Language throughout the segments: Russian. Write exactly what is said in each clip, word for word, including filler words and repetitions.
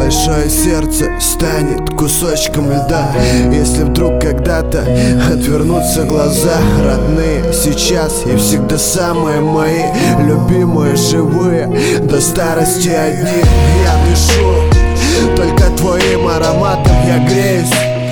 большое сердце станет кусочком льда. Если вдруг когда-то отвернутся глаза, родные сейчас и всегда самые мои, любимые, живые, до старости одни. Я дышу только твоим ароматом, я греюсь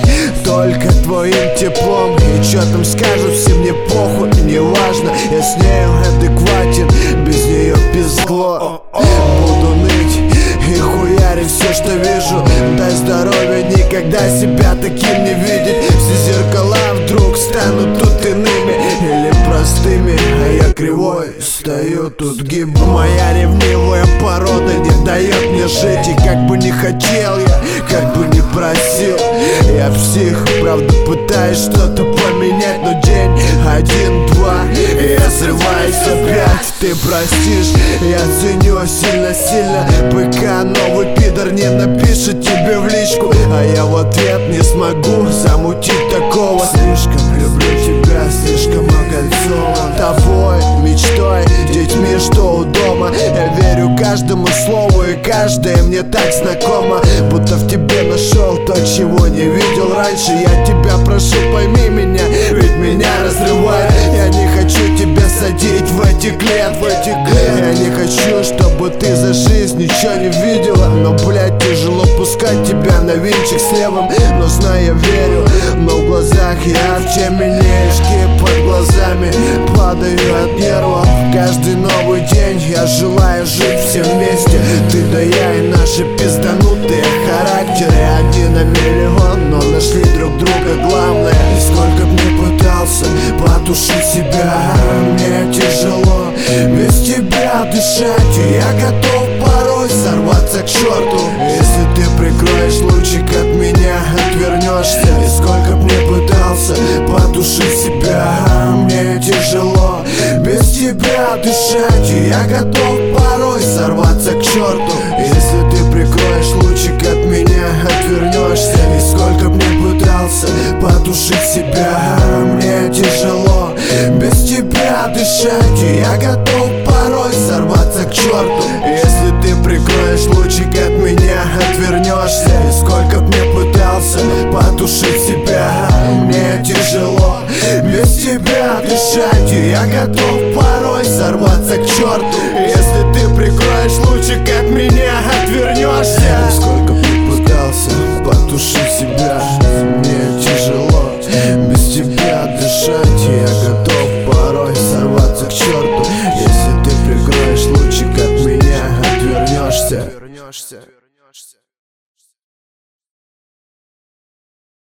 только твоим теплом. И чё там скажут все, мне похуй, не важно, я с нею адекватен, без нее пиздло. Буду ныть и хуярить все, что вижу. Дай здоровья, никогда себя таким не видеть. Все зеркала вдруг станут тут иными или простыми, а я кривой стою тут гиб. Моя ревнивая порода не дает мне жить. И как бы не хотел я, как бы не просил, я псих, правда пытаюсь что-то поменять, но день один, два, и я срываюсь опять. Ты простишь, я ценю сильно-сильно, пока новый пидор не напишет тебе в личку, а я в ответ не смогу замутить такого. Слишком люблю тебя, слишком окольцован тобой, мечтой, детьми, что у дома. Я верю каждому слову, и каждое мне так знакомо, будто в тебе нашел то, чего не видел раньше. Я тебя прошу, пойми меня, ведь меня разрывает. Я не хочу тебя садить в эти клет, в эти клет. Я не хочу, чтобы ты за жизнь ничего не видела, но, блядь, тяжело пускать тебя на винчик с левым. Но знаю, я верю, но в глазах я в теме, нежки под глазами падаю от нервов. Каждый новый день я желаю жить все вместе, ты да я и наши пизданутые характеры. Одни на миллион, но нашли друг друга, главное. И сколько б ни пытался потушить себя, мне тяжело без тебя дышать, и я готов порой сорваться к черту. Если ты прикроешь лучик от меня, отвернешься. И сколько б ни пытался потушить себя, мне тяжело без тебя дышать, и я готов порой сорваться к черту. Если ты прикроешь лучик от меня, отвернешься. И сколько б ни пытался потушить себя, мне тяжело без тебя дышать, и я готов порой сорваться к черту. Если ты прикроешь лучик от меня, отвернешься. И сколько б ни пытался потушить себя, мне тяжело без тебя дышать, и я готов порой сорваться к черту. Если ты прикроешь лучик от меня, отвернешься. И сколько б ни пытался потушить себя, мне тяжело без тебя дышать, и я готов порой сорваться к черту. Если ты прикроешь лучик от меня, отвернешься.